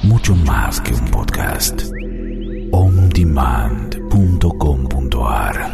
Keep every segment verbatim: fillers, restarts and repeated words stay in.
mucho más que un podcast. on demand punto com punto a r.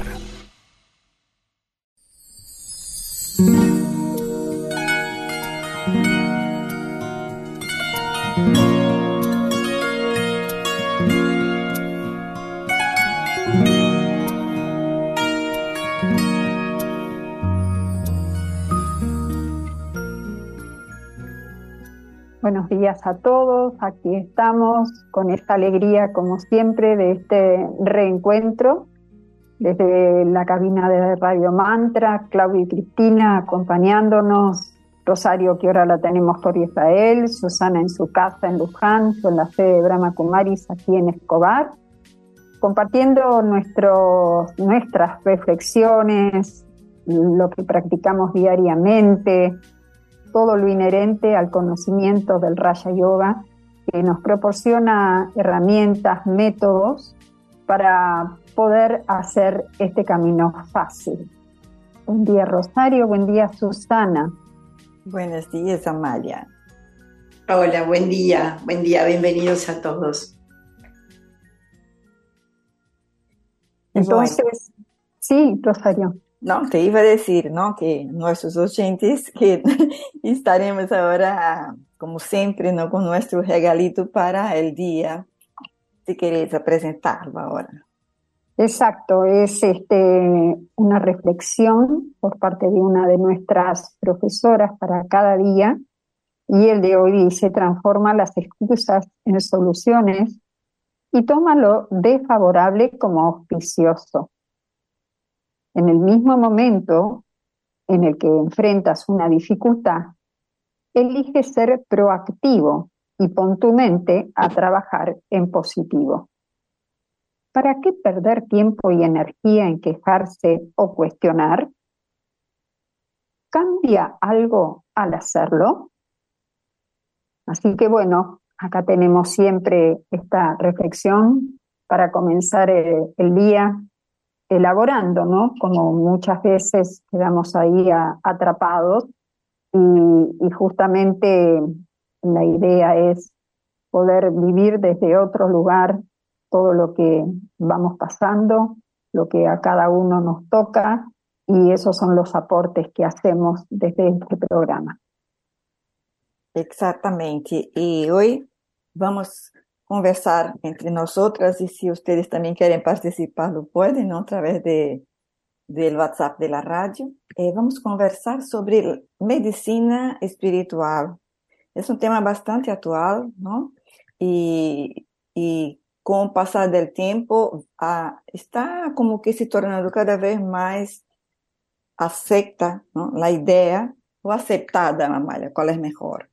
Buenos días a todos, aquí estamos con esta alegría como siempre de este reencuentro desde la cabina de Radio Mantra, Claudia y Cristina acompañándonos, Rosario que ahora la tenemos por Israel, Susana en su casa en Luján, yo en la sede de Brahma Kumaris aquí en Escobar, compartiendo nuestros, nuestras reflexiones, lo que practicamos diariamente, todo lo inherente al conocimiento del Raja Yoga, que nos proporciona herramientas, métodos para poder hacer este camino fácil. Buen día, Rosario, buen día, Susana. Buenos días, Amalia. Hola, buen día, buen día, bienvenidos a todos. Entonces, bueno. Sí, Rosario. No, te iba a decir, ¿no? Que nuestros oyentes, que estaremos ahora, como siempre, ¿no? Con nuestro regalito para el día. Si queréis presentarlo ahora. Exacto, es este, una reflexión por parte de una de nuestras profesoras para cada día. Y el de hoy dice, transforma las excusas en soluciones y toma lo desfavorable como auspicioso. En el mismo momento en el que enfrentas una dificultad, elige ser proactivo y pon tu mente a trabajar en positivo. ¿Para qué perder tiempo y energía en quejarse o cuestionar? ¿Cambia algo al hacerlo? Así que bueno, acá tenemos siempre esta reflexión para comenzar el, el día elaborando, ¿no? Como muchas veces quedamos ahí a, atrapados y, y justamente la idea es poder vivir desde otro lugar todo lo que vamos pasando, lo que a cada uno nos toca, y esos son los aportes que hacemos desde este programa. Exactamente, y hoy vamos conversar entre nosotras y si ustedes también quieren participar lo pueden, ¿no? A través de, del WhatsApp de la radio. Eh, vamos a conversar sobre medicina espiritual. Es un tema bastante actual, ¿no? Y, y con el pasar del tiempo ah, está como que se tornando cada vez más acepta, ¿no? La idea, o aceptada, Amalia, ¿cuál es mejor?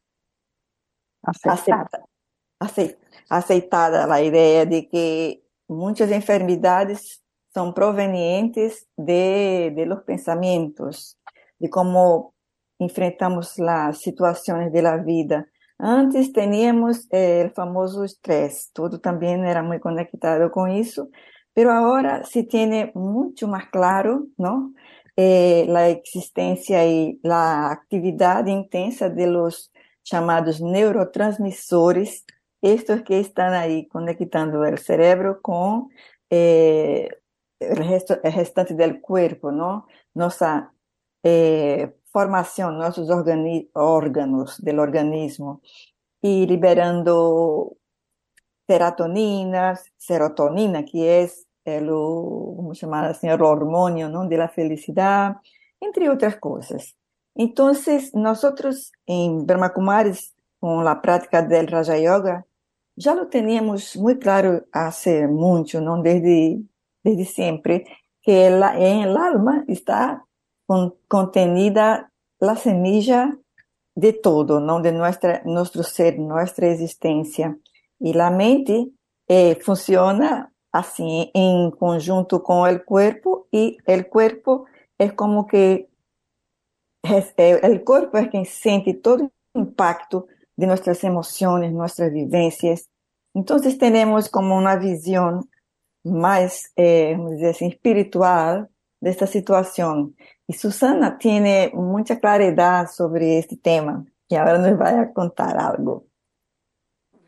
Aceptar. Acepta. Aceitada la idea de que muchas enfermedades son provenientes de, de los pensamientos, de cómo enfrentamos las situaciones de la vida. Antes teníamos eh, el famoso estrés, todo también era muy conectado con eso, pero ahora se tiene mucho más claro, ¿no? Eh, la existencia y la actividad intensa de los llamados neurotransmisores, estos que están ahí conectando el cerebro con eh, el, resto, el restante del cuerpo, ¿no? Nuestra eh, formación, nuestros organi- órganos del organismo, y liberando serotonina, serotonina, que es el, ¿cómo se llama? El hormonio, ¿no? De la felicidad, entre otras cosas. Entonces, nosotros en Brahma Kumaris, con la práctica del Raja Yoga, ya lo teníamos muy claro hace mucho, ¿no? Desde, desde siempre, que la, en el alma está con, contenida la semilla de todo, ¿no? De nuestra, nuestro ser, nuestra existencia. Y la mente eh, funciona así en conjunto con el cuerpo, y el cuerpo es como que es, eh, el cuerpo es quien siente todo el impacto de nuestras emociones, nuestras vivencias. Entonces tenemos como una visión más, eh, vamos decir así, espiritual de esta situación. Y Susana tiene mucha claridad sobre este tema, y ahora nos va a contar algo.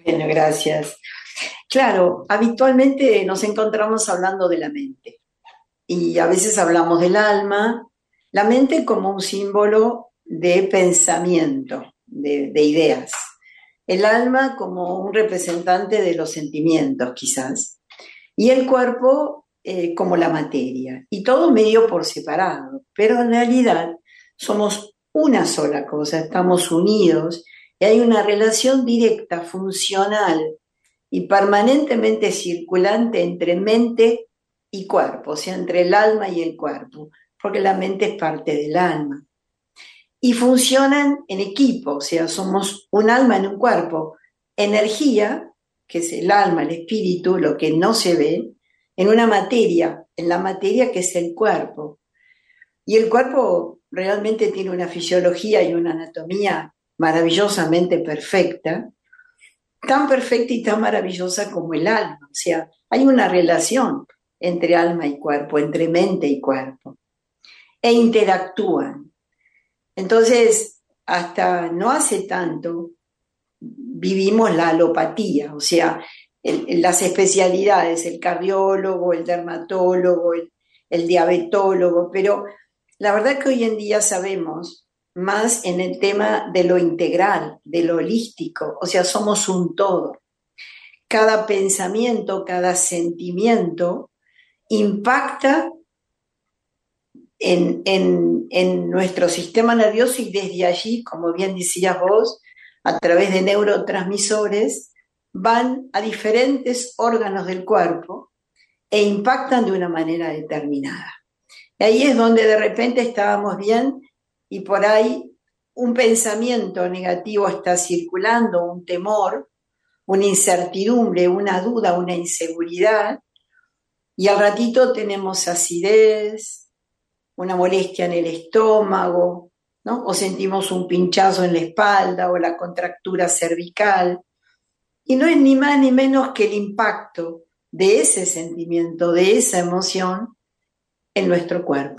Bueno, gracias. Claro, habitualmente nos encontramos hablando de la mente y a veces hablamos del alma, la mente como un símbolo de pensamiento, de, de ideas, el alma como un representante de los sentimientos quizás, y el cuerpo eh, como la materia, y todo medio por separado, pero en realidad somos una sola cosa, estamos unidos y hay una relación directa, funcional y permanentemente circulante entre mente y cuerpo, o sea, entre el alma y el cuerpo, porque la mente es parte del alma. Y funcionan en equipo, o sea, somos un alma en un cuerpo. Energía, que es el alma, el espíritu, lo que no se ve, en una materia, en la materia que es el cuerpo. Y el cuerpo realmente tiene una fisiología y una anatomía maravillosamente perfecta, tan perfecta y tan maravillosa como el alma. O sea, hay una relación entre alma y cuerpo, entre mente y cuerpo, e interactúan. Entonces, hasta no hace tanto, vivimos la alopatía, o sea, el, las especialidades, el cardiólogo, el dermatólogo, el, el diabetólogo, pero la verdad que hoy en día sabemos más en el tema de lo integral, de lo holístico, o sea, somos un todo. Cada pensamiento, cada sentimiento impacta en, en, en nuestro sistema nervioso y desde allí, como bien decías vos, a través de neurotransmisores, van a diferentes órganos del cuerpo e impactan de una manera determinada. Y ahí es donde de repente estábamos bien y por ahí un pensamiento negativo está circulando, un temor, una incertidumbre, una duda, una inseguridad, y al ratito tenemos acidez, una molestia en el estómago, ¿no? O sentimos un pinchazo en la espalda o la contractura cervical. Y no es ni más ni menos que el impacto de ese sentimiento, de esa emoción en nuestro cuerpo.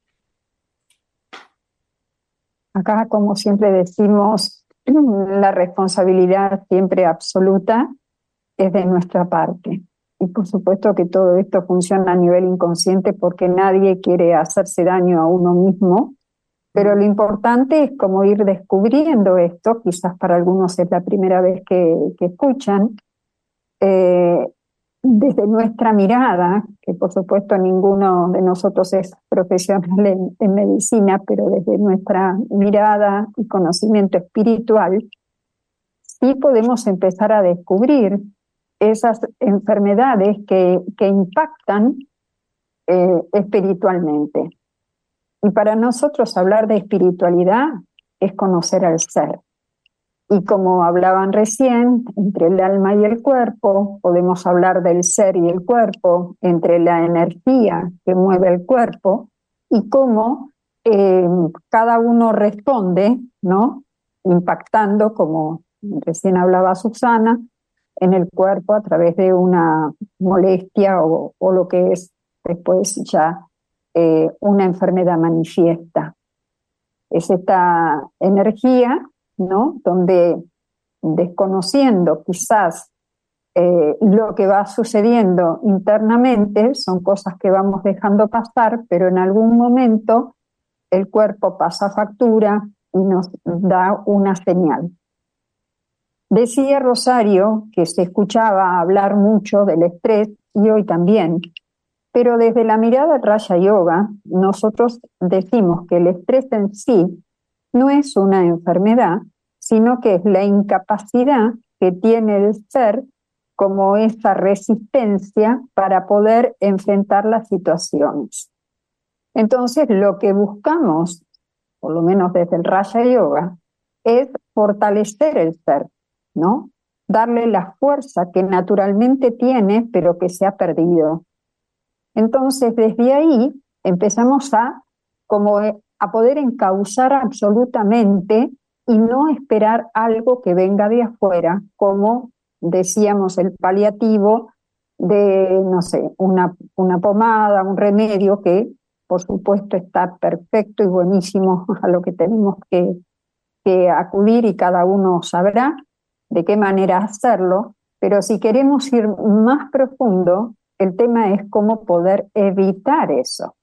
Acá, como siempre decimos, la responsabilidad siempre absoluta es de nuestra parte. Y por supuesto que todo esto funciona a nivel inconsciente porque nadie quiere hacerse daño a uno mismo, pero lo importante es como ir descubriendo esto, quizás para algunos es la primera vez que, que escuchan, eh, desde nuestra mirada, que por supuesto ninguno de nosotros es profesional en, en medicina, pero desde nuestra mirada y conocimiento espiritual, sí podemos empezar a descubrir esas enfermedades que, que impactan eh, espiritualmente. Y para nosotros hablar de espiritualidad es conocer al ser. Y como hablaban recién, entre el alma y el cuerpo, podemos hablar del ser y el cuerpo, entre la energía que mueve el cuerpo y cómo eh, cada uno responde, ¿no? Impactando, como recién hablaba Susana, en el cuerpo a través de una molestia o, o lo que es después ya eh, una enfermedad manifiesta. Es esta energía, ¿no? Donde desconociendo quizás eh, lo que va sucediendo internamente, son cosas que vamos dejando pasar, pero en algún momento el cuerpo pasa factura y nos da una señal. Decía Rosario que se escuchaba hablar mucho del estrés y hoy también, pero desde la mirada Raja Yoga nosotros decimos que el estrés en sí no es una enfermedad, sino que es la incapacidad que tiene el ser como esa resistencia para poder enfrentar las situaciones. Entonces, lo que buscamos, por lo menos desde el Raja Yoga, es fortalecer el ser, ¿no? Darle la fuerza que naturalmente tiene, pero que se ha perdido. Entonces, desde ahí empezamos a, como a poder encauzar absolutamente y no esperar algo que venga de afuera, como decíamos el paliativo de, no sé, una, una pomada, un remedio que por supuesto está perfecto y buenísimo a lo que tenemos que, que acudir y cada uno sabrá, de qué manera hacerlo, pero si queremos ir más profundo, el tema es cómo poder evitar eso.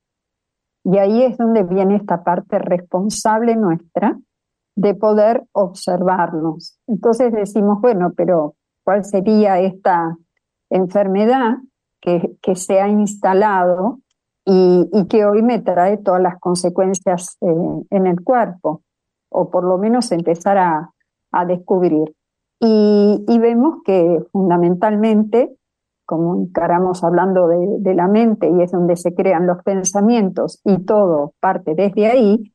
Y ahí es donde viene esta parte responsable nuestra de poder observarnos. Entonces decimos, bueno, pero ¿cuál sería esta enfermedad que, que se ha instalado y, y que hoy me trae todas las consecuencias eh, en el cuerpo? O por lo menos empezar a, a descubrir. Y, y vemos que fundamentalmente, como encaramos hablando de, de la mente, y es donde se crean los pensamientos y todo parte desde ahí,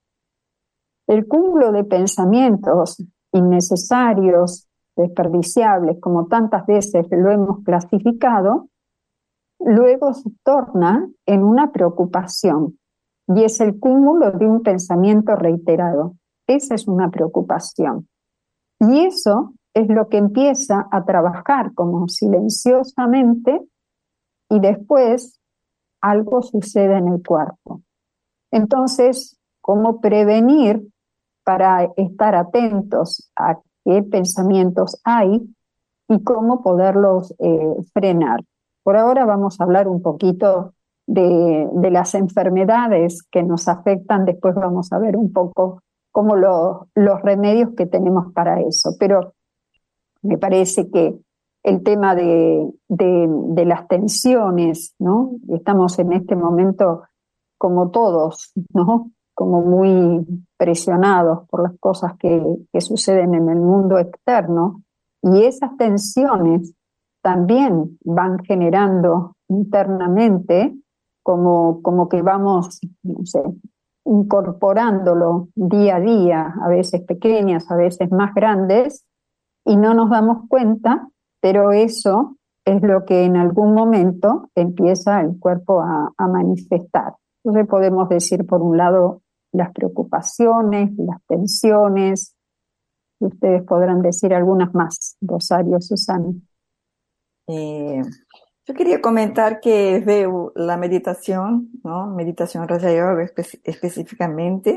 el cúmulo de pensamientos innecesarios, desperdiciables, como tantas veces lo hemos clasificado, luego se torna en una preocupación, y es el cúmulo de un pensamiento reiterado. Esa es una preocupación. Y eso es lo que empieza a trabajar como silenciosamente, y después algo sucede en el cuerpo. Entonces, ¿cómo prevenir para estar atentos a qué pensamientos hay y cómo poderlos eh, frenar? Por ahora vamos a hablar un poquito de, de las enfermedades que nos afectan, después vamos a ver un poco cómo lo, los remedios que tenemos para eso. Pero me parece que el tema de, de, de las tensiones, ¿no? Estamos en este momento como todos, ¿no? Como muy presionados por las cosas que, que suceden en el mundo externo, y esas tensiones también van generando internamente como, como que vamos, no sé, incorporándolo día a día, a veces pequeñas, a veces más grandes, y no nos damos cuenta, pero eso es lo que en algún momento empieza el cuerpo a, a manifestar. Entonces podemos decir, por un lado, las preocupaciones, las tensiones, y ustedes podrán decir algunas más, Rosario, Susana. Eh, yo quería comentar que veo la meditación, ¿no? Meditación Raja Yoga espe- específicamente,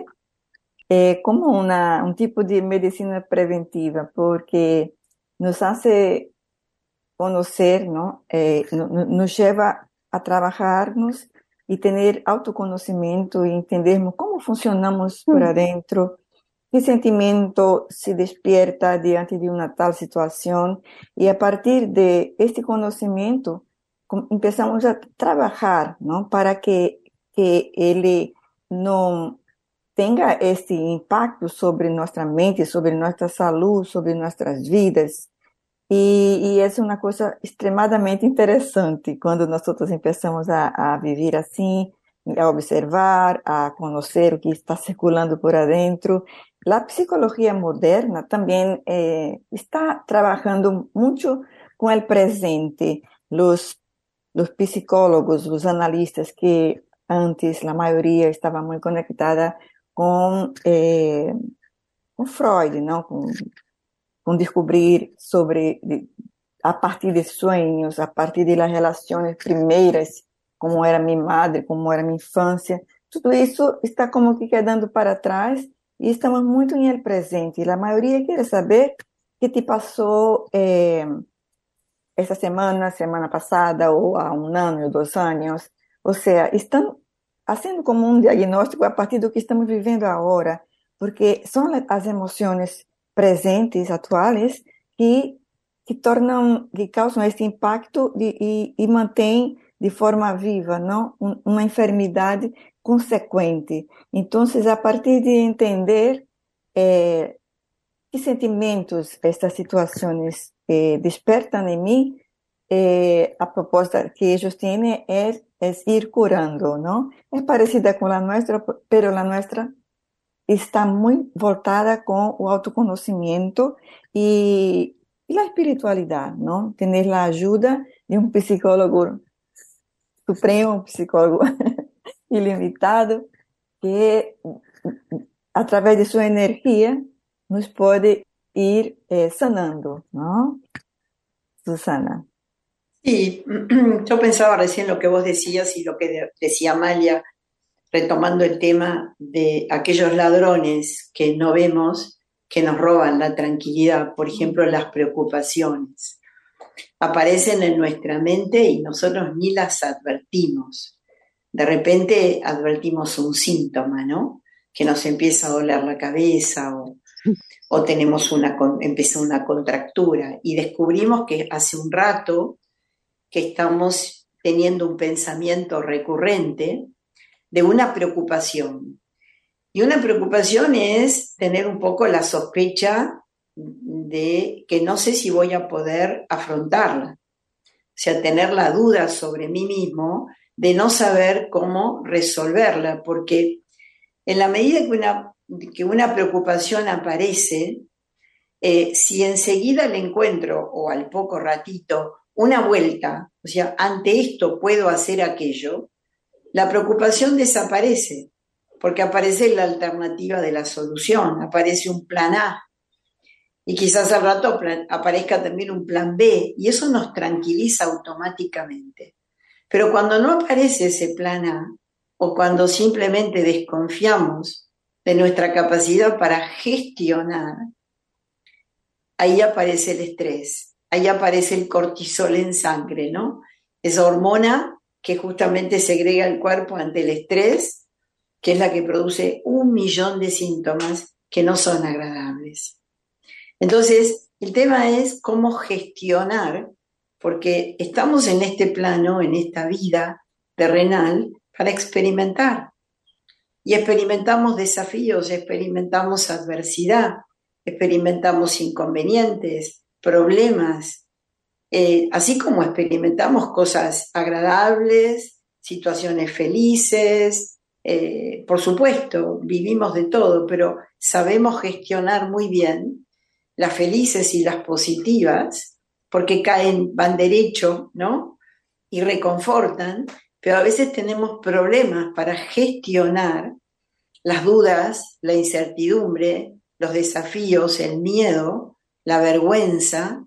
eh, como una, un tipo de medicina preventiva, porque nos hace conocer, ¿no? Eh, no- no- nos lleva a trabajarnos y tener autoconocimiento y entendermos cómo funcionamos por adentro, qué sentimiento se despierta diante de una tal situación, y a partir de este conocimiento com- empezamos a trabajar, ¿no? Para que, que ele no tenga este impacto sobre nuestra mente, sobre nuestra salud, sobre nuestras vidas. E, e essa é uma coisa extremadamente interessante quando nós outros começamos a, a viver assim, a observar, a conhecer o que está circulando por adentro. A psicologia moderna também eh, está trabalhando muito com o presente. Os, os psicólogos, os analistas que antes, a maioria, estava muito conectada com, eh, com Freud, não? Com com descobrir sobre, a partir de sonhos, a partir de las relações primeiras, como era minha madre, como era minha infância. Tudo isso está como que quedando para trás e estamos muito em el presente. E a maioria quer saber o que te passou eh, essa semana, semana passada, ou há um ano ou dois anos. Ou seja, estão fazendo como um diagnóstico a partir do que estamos vivendo agora, porque são as emoções presentes, atuais, que, que tornam, que causam este impacto de, e, e mantêm de forma viva, não? Um, uma enfermidade consequente. Então, a partir de entender eh, que sentimentos estas situações eh, despertam em mim, eh, a proposta que eles têm é, é ir curando, não? É parecida com a nossa, pero a nossa está muito voltada com o autoconhecimento e, e a espiritualidade, não? Ter a ajuda de um psicólogo supremo, um psicólogo ilimitado, que através de sua energia nos pode ir eh, sanando, ¿no? Susana. Sí, yo pensaba recién lo que vos decías y lo que de- decía Amalia, retomando el tema de aquellos ladrones que no vemos que nos roban la tranquilidad, por ejemplo, las preocupaciones. Aparecen en nuestra mente y nosotros ni las advertimos. De repente advertimos un síntoma, ¿no? Que nos empieza a doler la cabeza o, o tenemos una, empieza una contractura y descubrimos que hace un rato que estamos teniendo un pensamiento recurrente de una preocupación. Y una preocupación es tener un poco la sospecha de que no sé si voy a poder afrontarla. O sea, tener la duda sobre mí mismo de no saber cómo resolverla, porque en la medida que una, que una preocupación aparece, eh, si enseguida le encuentro, o al poco ratito, una vuelta, o sea, ante esto puedo hacer aquello, la preocupación desaparece, porque aparece la alternativa de la solución, aparece un plan A, y quizás al rato plan, aparezca también un plan B, y eso nos tranquiliza automáticamente. Pero cuando no aparece ese plan A, o cuando simplemente desconfiamos de nuestra capacidad para gestionar, ahí aparece el estrés, ahí aparece el cortisol en sangre, ¿no? Esa hormona que justamente segrega el cuerpo ante el estrés, que es la que produce un millón de síntomas que no son agradables. Entonces, el tema es cómo gestionar, porque estamos en este plano, en esta vida terrenal, para experimentar. Y experimentamos desafíos, experimentamos adversidad, experimentamos inconvenientes, problemas, eh, así como experimentamos cosas agradables, situaciones felices, eh, por supuesto, vivimos de todo, pero sabemos gestionar muy bien las felices y las positivas, porque caen, van derecho, ¿no? Y reconfortan, pero a veces tenemos problemas para gestionar las dudas, la incertidumbre, los desafíos, el miedo, la vergüenza,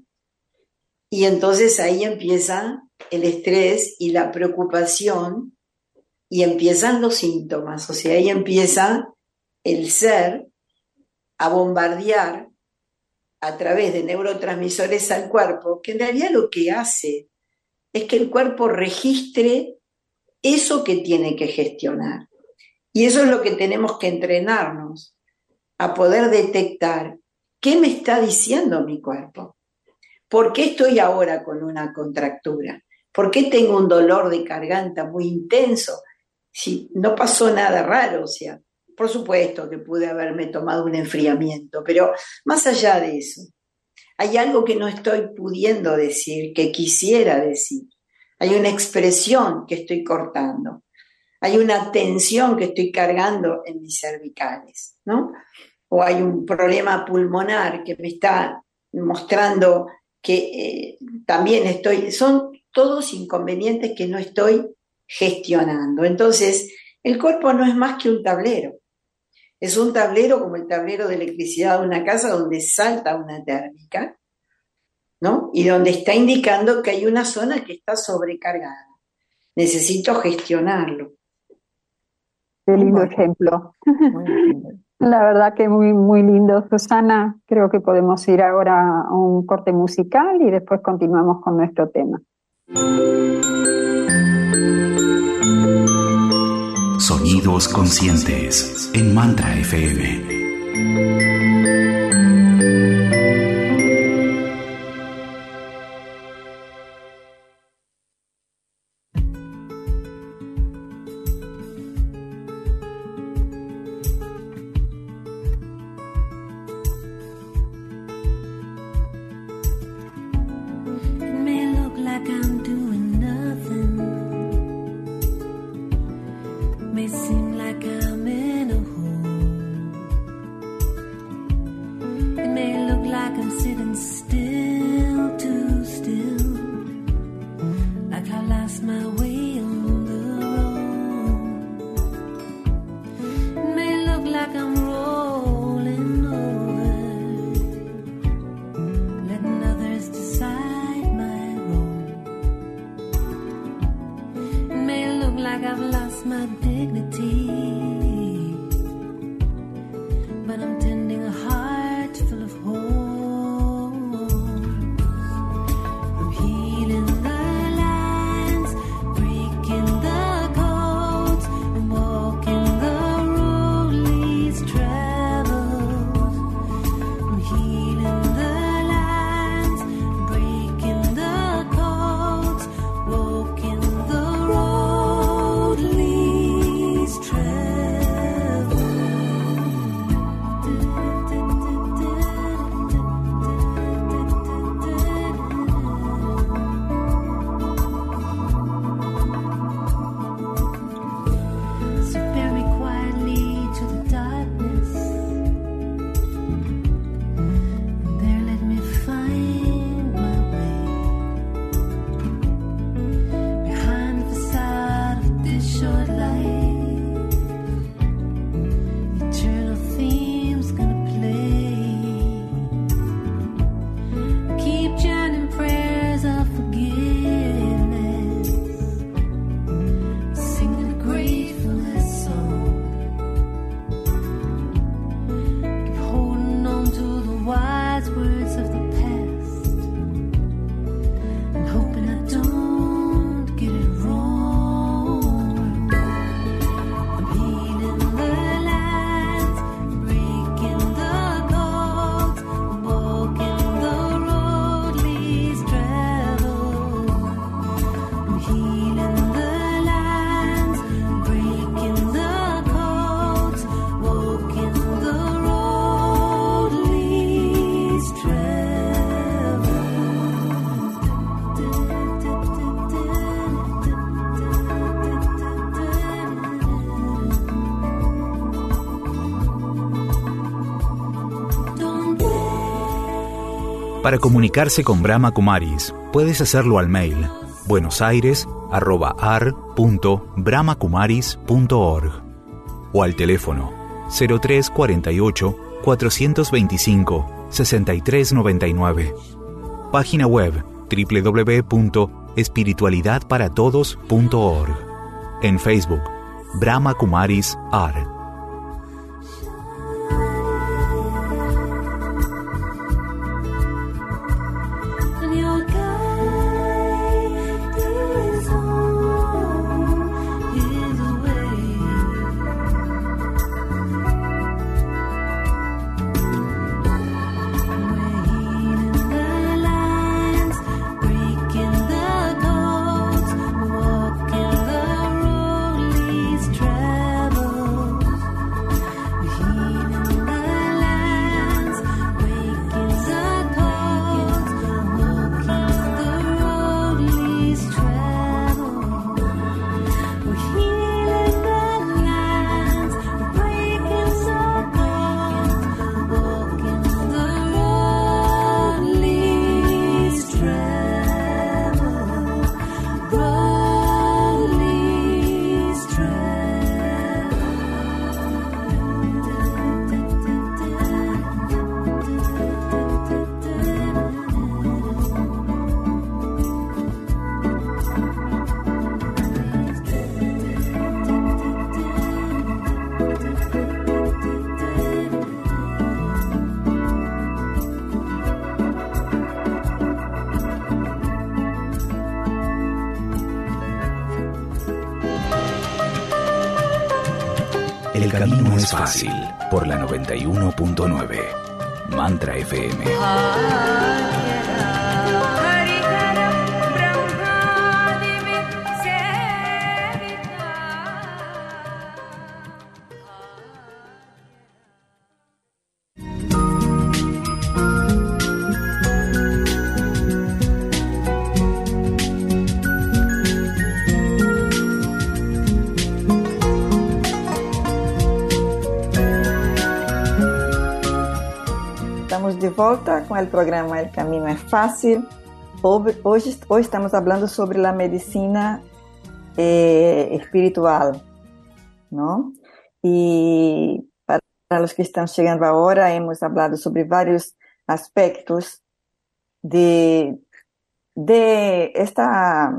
y entonces ahí empieza el estrés y la preocupación y empiezan los síntomas, o sea, ahí empieza el ser a bombardear a través de neurotransmisores al cuerpo, que en realidad lo que hace es que el cuerpo registre eso que tiene que gestionar. Y eso es lo que tenemos que entrenarnos, a poder detectar qué me está diciendo mi cuerpo. ¿Por qué estoy ahora con una contractura? ¿Por qué tengo un dolor de garganta muy intenso? Si no pasó nada raro, o sea, por supuesto que pude haberme tomado un enfriamiento, pero más allá de eso, hay algo que no estoy pudiendo decir, que quisiera decir. Hay una expresión que estoy cortando. Hay una tensión que estoy cargando en mis cervicales, ¿no? O hay un problema pulmonar que me está mostrando que eh, también estoy... Son todos inconvenientes que no estoy gestionando. Entonces, el cuerpo no es más que un tablero. Es un tablero como el tablero de electricidad de una casa donde salta una térmica, ¿no? Y donde está indicando que hay una zona que está sobrecargada. Necesito gestionarlo. Qué lindo bueno. ejemplo. Muy lindo. La verdad que muy, muy lindo, Susana. Creo que podemos ir ahora a un corte musical y después continuamos con nuestro tema. Sonidos conscientes en Mantra F M. But I'm tending a heart Para comunicarse con Brahma Kumaris, puedes hacerlo al mail buenosaires arroba ar punto brahmakumaris punto org o al teléfono cero tres cuarenta y ocho, cuatrocientos veinticinco, sesenta y tres noventa y nueve. Página web doble u doble u doble u punto espiritualidad para todos punto org. En Facebook, Brahma Kumaris Ar. El camino es fácil por la noventa y uno punto nueve. Mantra F M. De volta com o programa El Camino é Fácil. Hoje, hoje estamos falando sobre a medicina eh, espiritual, não? E para os que estão chegando agora, hemos falado sobre vários aspectos de, de esta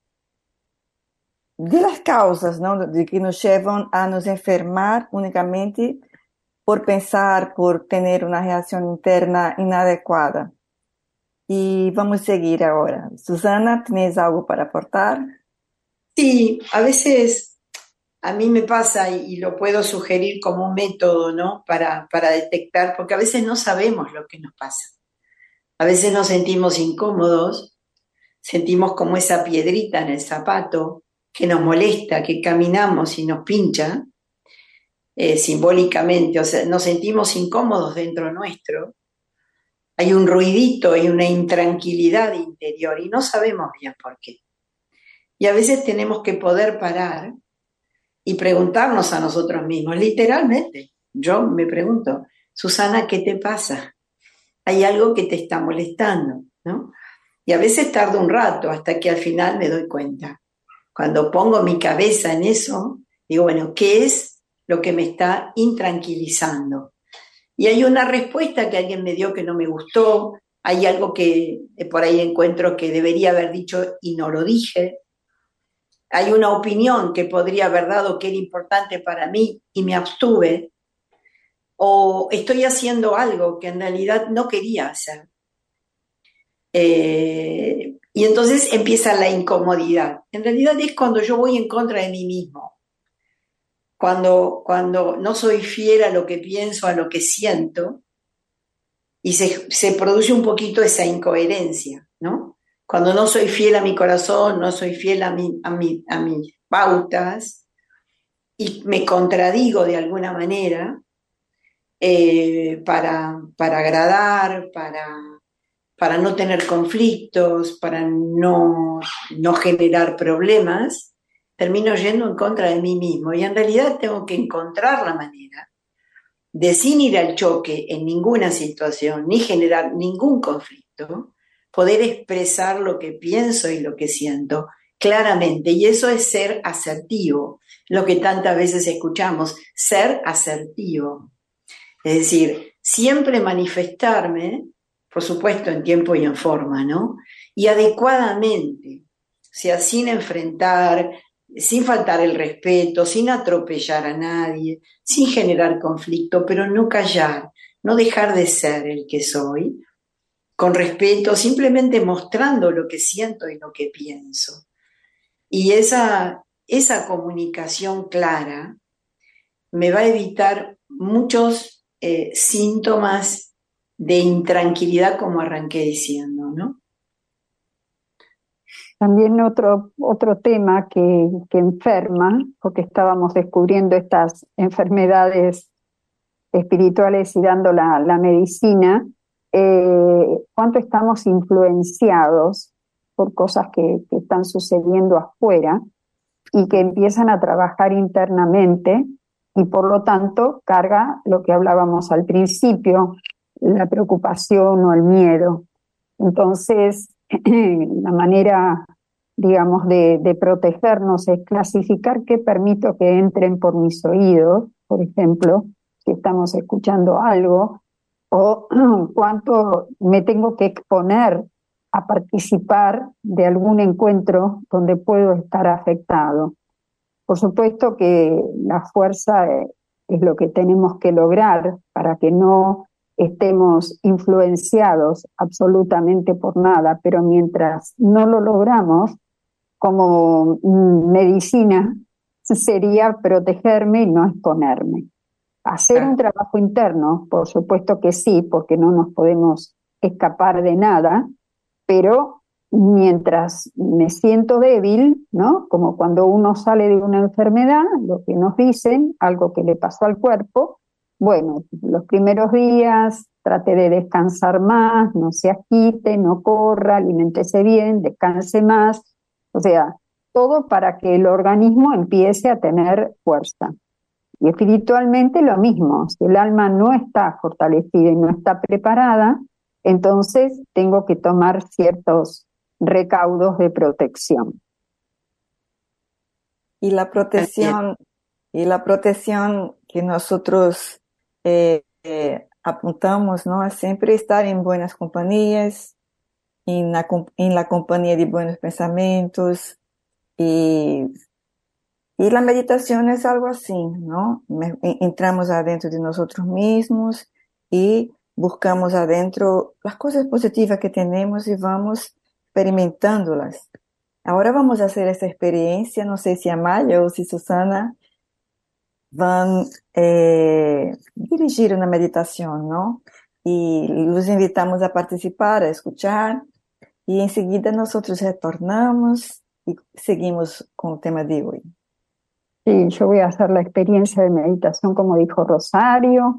de las causas, não? De que nos levam a nos enfermar unicamente por pensar, por ter uma reação interna inadequada. E vamos seguir agora. Susana, ¿tienes algo para aportar? Sí, a veces a mí me pasa y lo puedo sugerir como un método, ¿no? Para, para detectar, porque a veces no sabemos lo que nos pasa. A veces nos sentimos incómodos, sentimos como esa piedrita en el zapato que nos molesta, que caminamos y nos pincha. Eh, simbólicamente, o sea, nos sentimos incómodos dentro nuestro, hay un ruidito, hay una intranquilidad interior y no sabemos bien por qué. Y a veces tenemos que poder parar y preguntarnos a nosotros mismos, literalmente, yo me pregunto, Susana, ¿qué te pasa? Hay algo que te está molestando, ¿no? Y a veces tarda un rato hasta que al final me doy cuenta. Cuando pongo mi cabeza en eso, digo, bueno, ¿qué es lo que me está intranquilizando? Y hay una respuesta que alguien me dio que no me gustó, hay algo que por ahí encuentro que debería haber dicho y no lo dije, hay una opinión que podría haber dado que era importante para mí y me abstuve, o estoy haciendo algo que en realidad no quería hacer. Eh, y entonces empieza la incomodidad. En realidad es cuando yo voy en contra de mí mismo. Cuando, cuando no soy fiel a lo que pienso, a lo que siento, y se, se produce un poquito esa incoherencia, ¿no? Cuando no soy fiel a mi corazón, no soy fiel a, mi, a, mi, a mis pautas, y me contradigo de alguna manera eh, para, para agradar, para, para no tener conflictos, para no, no generar problemas, termino yendo en contra de mí mismo y en realidad tengo que encontrar la manera de, sin ir al choque en ninguna situación ni generar ningún conflicto, correcto, poder expresar lo que pienso y lo que siento claramente. Y eso es ser asertivo, lo que tantas veces escuchamos, ser asertivo. Es decir, siempre manifestarme, por supuesto en tiempo y en forma, ¿no? Y adecuadamente, o sea, sin enfrentar, sin faltar el respeto, sin atropellar a nadie, sin generar conflicto, pero no callar, no dejar de ser el que soy, con respeto, simplemente mostrando lo que siento y lo que pienso. Y esa, esa comunicación clara me va a evitar muchos eh, síntomas de intranquilidad, como arranqué diciendo, ¿no? También otro, otro tema que, que enferma, porque estábamos descubriendo estas enfermedades espirituales y dando la, la medicina, eh, cuánto estamos influenciados por cosas que, que están sucediendo afuera y que empiezan a trabajar internamente y por lo tanto carga lo que hablábamos al principio, la preocupación o el miedo. Entonces, la manera, digamos, de, de protegernos es clasificar qué permito que entren por mis oídos, por ejemplo, si estamos escuchando algo, o cuánto me tengo que exponer a participar de algún encuentro donde puedo estar afectado. Por supuesto que la fuerza es lo que tenemos que lograr para que no estemos influenciados absolutamente por nada, pero mientras no lo logramos, como medicina sería protegerme y no exponerme. Hacer un trabajo interno, por supuesto que sí, porque no nos podemos escapar de nada, pero mientras me siento débil, ¿no? Como cuando uno sale de una enfermedad, lo que nos dicen, algo que le pasó al cuerpo, bueno, los primeros días trate de descansar más, no se agite, no corra, aliméntese bien, descanse más, o sea, todo para que el organismo empiece a tener fuerza. Y espiritualmente lo mismo, si el alma no está fortalecida y no está preparada, entonces tengo que tomar ciertos recaudos de protección. Y la protección, y la protección que nosotros eh, eh, apuntamos, ¿no? A siempre estar en buenas compañías, en la, en la compañía de buenos pensamientos, y, y la meditación es algo así, ¿no? Entramos adentro de nosotros mismos y buscamos adentro las cosas positivas que tenemos y vamos experimentándolas. Ahora vamos a hacer esta experiencia, no sé si Amaya o si Susana van eh, dirigir una meditación, ¿no? Y los invitamos a participar, a escuchar, y enseguida nosotros retornamos y seguimos con el tema de hoy. Sí, yo voy a hacer la experiencia de meditación como dijo Rosario.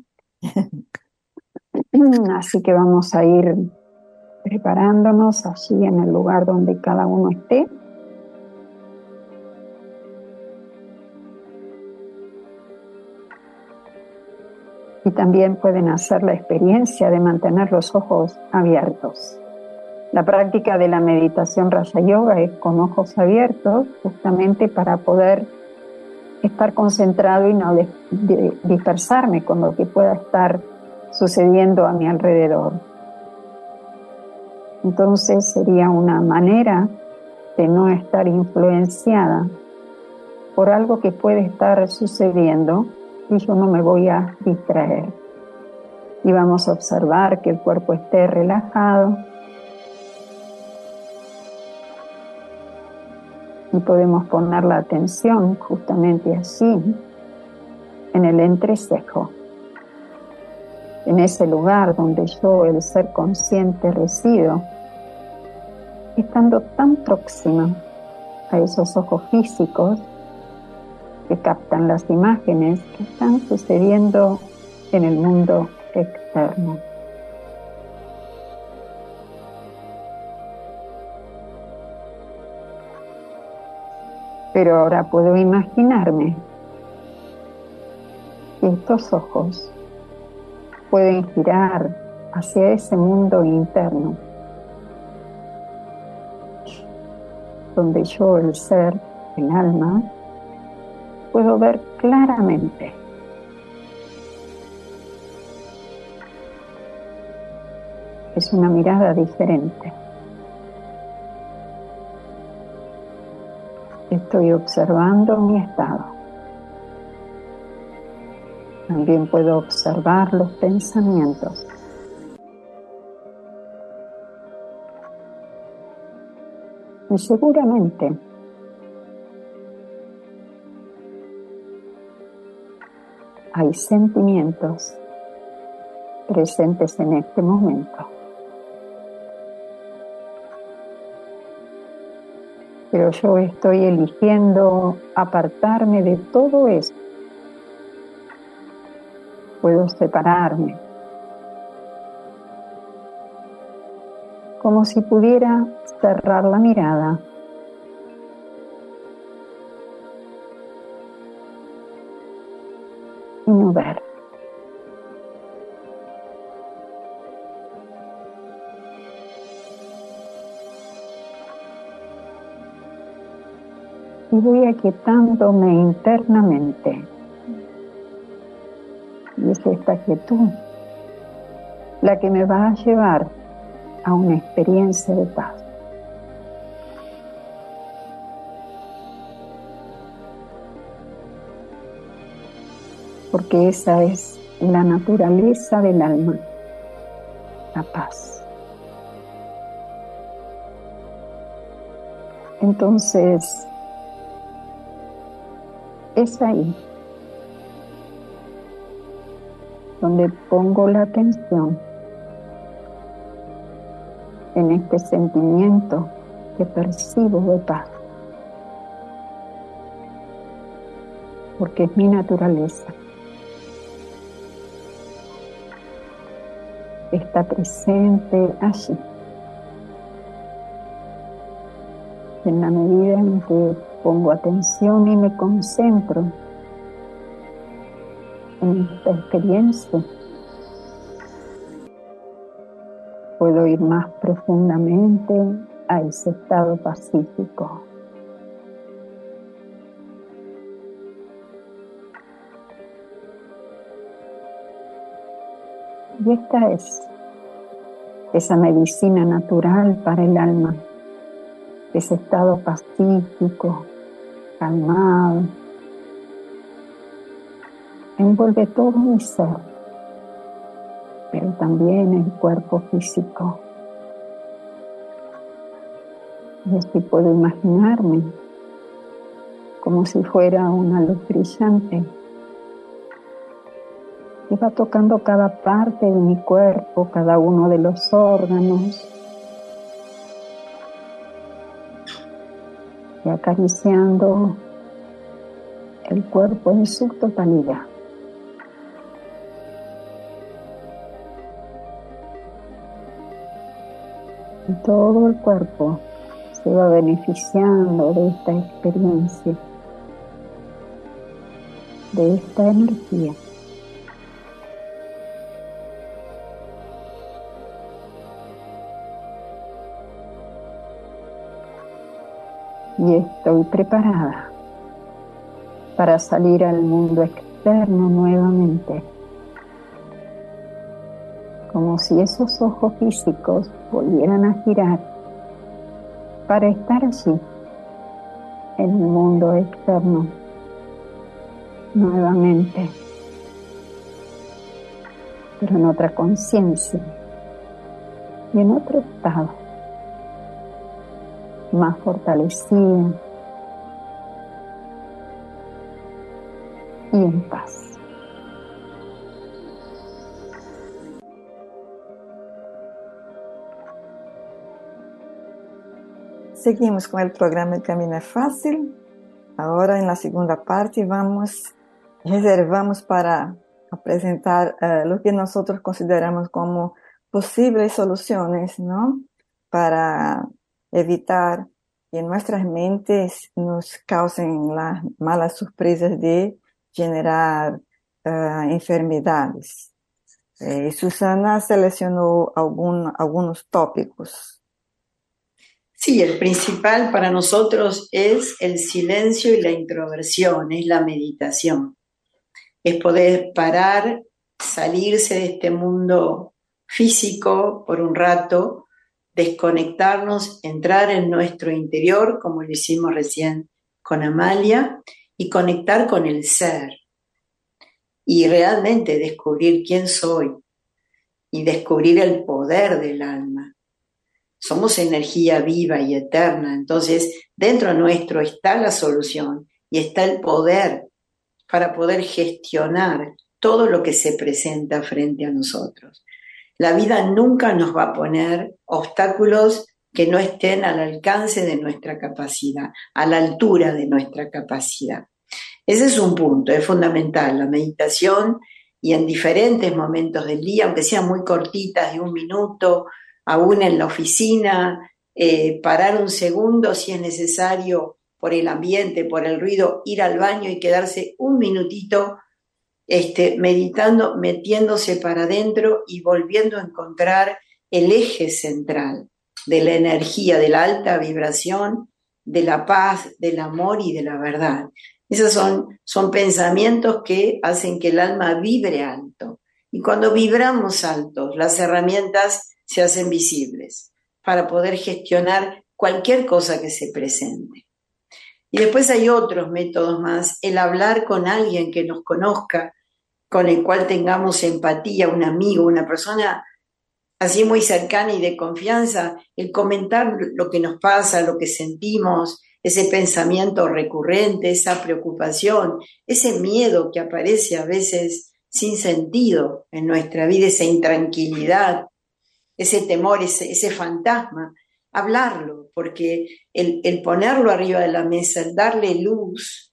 Así que vamos a ir preparándonos allí en el lugar donde cada uno esté. Y también pueden hacer la experiencia de mantener los ojos abiertos. La práctica de la meditación Raja Yoga es con ojos abiertos, justamente para poder estar concentrado y no de, de, dispersarme con lo que pueda estar sucediendo a mi alrededor. Entonces sería una manera de no estar influenciada por algo que puede estar sucediendo y yo no me voy a distraer. Y vamos a observar que el cuerpo esté relajado y podemos poner la atención justamente así en el entrecejo, en ese lugar donde yo, el ser consciente, resido, estando tan próxima a esos ojos físicos que captan las imágenes que están sucediendo en el mundo externo. Pero ahora puedo imaginarme que estos ojos pueden girar hacia ese mundo interno donde yo, el ser, el alma, puedo ver claramente. Es una mirada diferente. Estoy observando mi estado. También puedo observar los pensamientos. Y seguramente hay sentimientos presentes en este momento. Pero yo estoy eligiendo apartarme de todo eso. Puedo separarme. Como si pudiera cerrar la mirada. Y no ver. Y voy aquietándome internamente. Y es esta quietud la que me va a llevar a una experiencia de paz. Porque esa es la naturaleza del alma, la paz. Entonces, es ahí donde pongo la atención en este sentimiento que percibo de paz, porque es mi naturaleza. Está presente allí. En la medida en que pongo atención y me concentro en esta experiencia, puedo ir más profundamente a ese estado pacífico. Y esta es esa medicina natural para el alma, ese estado pacífico, calmado, envuelve todo mi ser, pero también el cuerpo físico. Y así puedo imaginarme como si fuera una luz brillante que va tocando cada parte de mi cuerpo, cada uno de los órganos, y acariciando el cuerpo en su totalidad. Y todo el cuerpo se va beneficiando de esta experiencia, de esta energía. Y estoy preparada para salir al mundo externo nuevamente, como si esos ojos físicos volvieran a girar para estar allí, en el mundo externo, nuevamente, pero en otra conciencia y en otro estado, más fortalecida y en paz. Seguimos con el programa El Camino es Fácil. Ahora en la segunda parte vamos, reservamos para presentar uh, lo que nosotros consideramos como posibles soluciones, ¿no? Para evitar que nuestras mentes nos causen las malas sorpresas de generar uh, enfermedades. Eh, Susana seleccionó algún, algunos tópicos. Sí, el principal para nosotros es el silencio y la introversión, es la meditación. Es poder parar, salirse de este mundo físico por un rato, desconectarnos, entrar en nuestro interior, como lo hicimos recién con Amalia, y conectar con el ser. Y realmente descubrir quién soy y descubrir el poder del alma. Somos energía viva y eterna, entonces dentro nuestro está la solución y está el poder para poder gestionar todo lo que se presenta frente a nosotros. La vida nunca nos va a poner obstáculos que no estén al alcance de nuestra capacidad, a la altura de nuestra capacidad. Ese es un punto, es fundamental, la meditación, y en diferentes momentos del día, aunque sean muy cortitas, de un minuto, aún en la oficina, eh, parar un segundo si es necesario por el ambiente, por el ruido, ir al baño y quedarse un minutito este, meditando, metiéndose para adentro y volviendo a encontrar el eje central de la energía, de la alta vibración, de la paz, del amor y de la verdad. Esos son, son pensamientos que hacen que el alma vibre alto. Y cuando vibramos altos, las herramientas se hacen visibles para poder gestionar cualquier cosa que se presente. Y después hay otros métodos más, el hablar con alguien que nos conozca, con el cual tengamos empatía, un amigo, una persona así muy cercana y de confianza, el comentar lo que nos pasa, lo que sentimos, ese pensamiento recurrente, esa preocupación, ese miedo que aparece a veces sin sentido en nuestra vida, esa intranquilidad, ese temor, ese, ese fantasma, hablarlo, porque el, el ponerlo arriba de la mesa, el darle luz,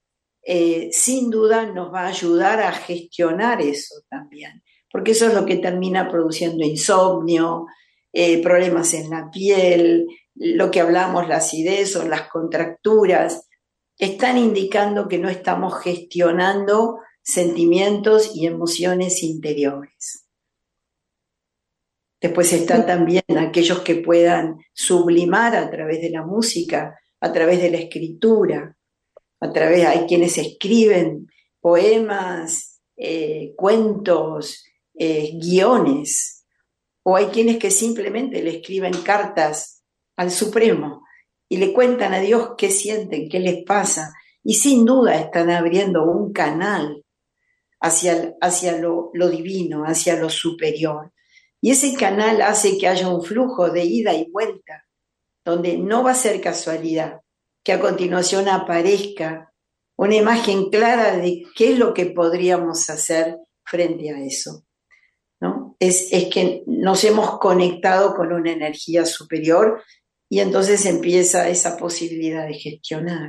eh, sin duda nos va a ayudar a gestionar eso también, porque eso es lo que termina produciendo insomnio, eh, problemas en la piel, lo que hablamos, la acidez o las contracturas, están indicando que no estamos gestionando sentimientos y emociones interiores. Después están también aquellos que puedan sublimar a través de la música, a través de la escritura, a través, hay quienes escriben poemas, eh, cuentos, eh, guiones, o hay quienes que simplemente le escriben cartas al Supremo y le cuentan a Dios qué sienten, qué les pasa, y sin duda están abriendo un canal hacia, hacia lo, lo divino, hacia lo superior. Y ese canal hace que haya un flujo de ida y vuelta, donde no va a ser casualidad que a continuación aparezca una imagen clara de qué es lo que podríamos hacer frente a eso, ¿no? Es, es que nos hemos conectado con una energía superior y entonces empieza esa posibilidad de gestionar.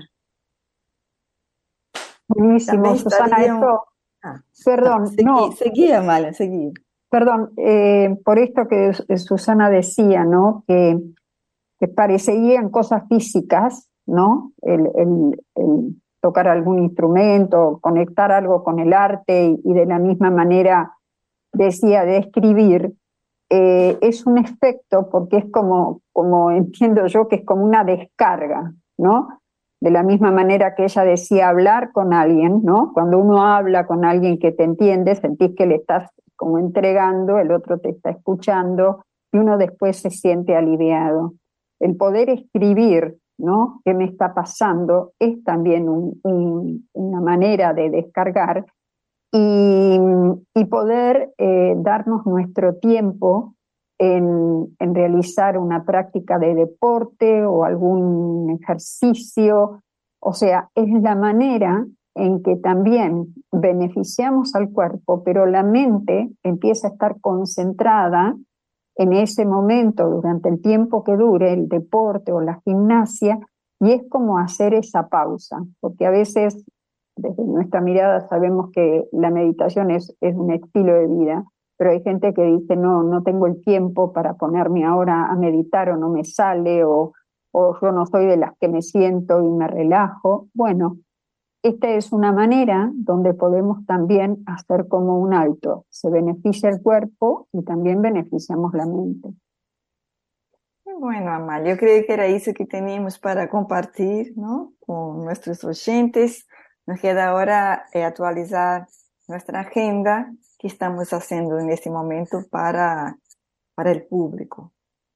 Buenísimo, Susana, estaría... esto, ah, perdón, no, seguí, no, seguí, Amalia, seguí. perdón, eh, por esto que Susana decía, ¿no? Que, que parecerían cosas físicas, ¿no? El, el, el tocar algún instrumento, conectar algo con el arte y, y de la misma manera decía de escribir, eh, es un efecto porque es como, como entiendo yo que es como una descarga, ¿no? De la misma manera que ella decía hablar con alguien, ¿no? Cuando uno habla con alguien que te entiende, sentís que le estás como entregando, el otro te está escuchando y uno después se siente aliviado. El poder escribir, ¿no? ¿Qué me está pasando? Es también un, un, una manera de descargar y, y poder eh, darnos nuestro tiempo en, en realizar una práctica de deporte o algún ejercicio. O sea, es la manera en que también beneficiamos al cuerpo, pero la mente empieza a estar concentrada en ese momento, durante el tiempo que dure el deporte o la gimnasia, y es como hacer esa pausa, porque a veces desde nuestra mirada sabemos que la meditación es, es un estilo de vida, pero hay gente que dice, no, no tengo el tiempo para ponerme ahora a meditar o no me sale, o, o yo no soy de las que me siento y me relajo. Bueno, esta es una manera donde podemos también hacer como un alto. Se beneficia el cuerpo y también beneficiamos la mente. Bueno, Amalia, yo creo que era eso que teníamos para compartir, ¿no?, con nuestros oyentes. Nos queda ahora eh, actualizar nuestra agenda que estamos haciendo en este momento para, para el público.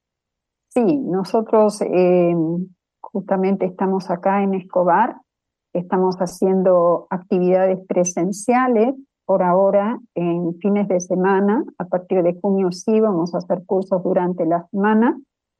Sí, nosotros eh, justamente estamos acá en Escobar, estamos haciendo actividades presenciales por ahora en fines de semana. A partir de junio sí vamos a hacer cursos durante la semana,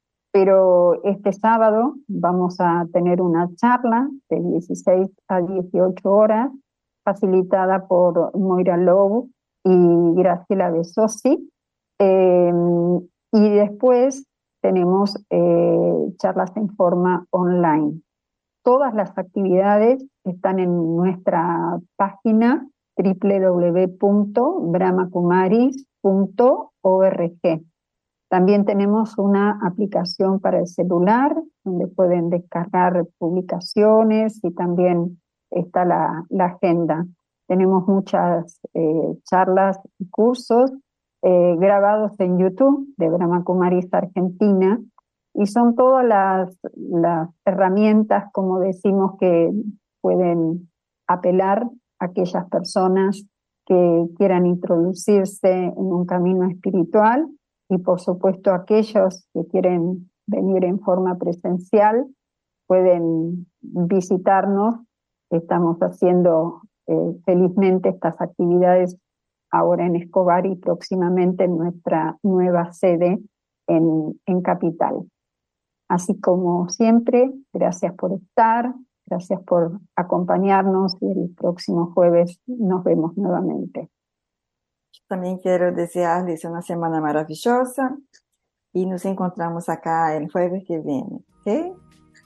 pero este sábado vamos a tener una charla de dieciséis a dieciocho horas facilitada por Moira Lobo y Graciela Besosi. Eh, y después tenemos eh, charlas en forma online. Todas las actividades están en nuestra página doble u doble u doble u punto brahma kumaris punto org. También tenemos una aplicación para el celular donde pueden descargar publicaciones y también está la, la agenda. Tenemos muchas eh, charlas y cursos eh, grabados en YouTube de Brahma Kumaris Argentina, y son todas las, las herramientas, como decimos, que pueden apelar a aquellas personas que quieran introducirse en un camino espiritual, y por supuesto aquellos que quieren venir en forma presencial pueden visitarnos. Estamos haciendo eh, felizmente estas actividades ahora en Escobar y próximamente en nuestra nueva sede en, en Capital. Así como siempre, gracias por estar, gracias por acompañarnos, y el próximo jueves nos vemos nuevamente. También quiero desearles una semana maravillosa y nos encontramos acá el jueves que viene, ¿ok?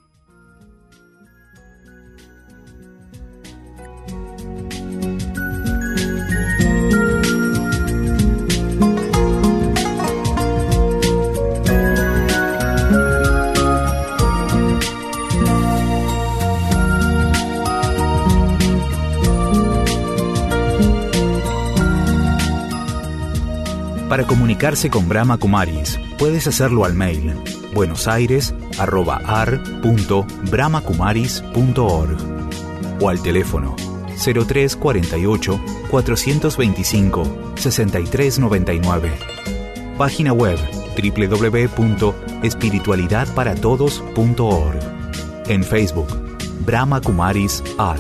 Para comunicarse con Brahma Kumaris, puedes hacerlo al mail buenosaires arroba ar punto brahma kumaris punto org o al teléfono cero tres cuarenta y ocho, cuatrocientos veinticinco, sesenta y tres noventa y nueve. Página web doble u doble u doble u punto espiritualidad para todos punto org. En Facebook, Brahma Kumaris Ar.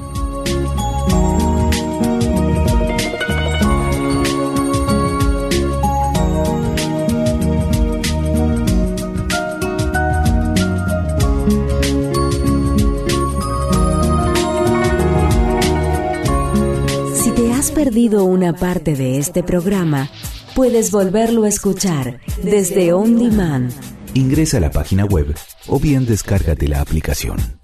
¿Has perdido una parte de este programa? Puedes volverlo a escuchar desde On Demand. Ingresa a la página web o bien descárgate la aplicación.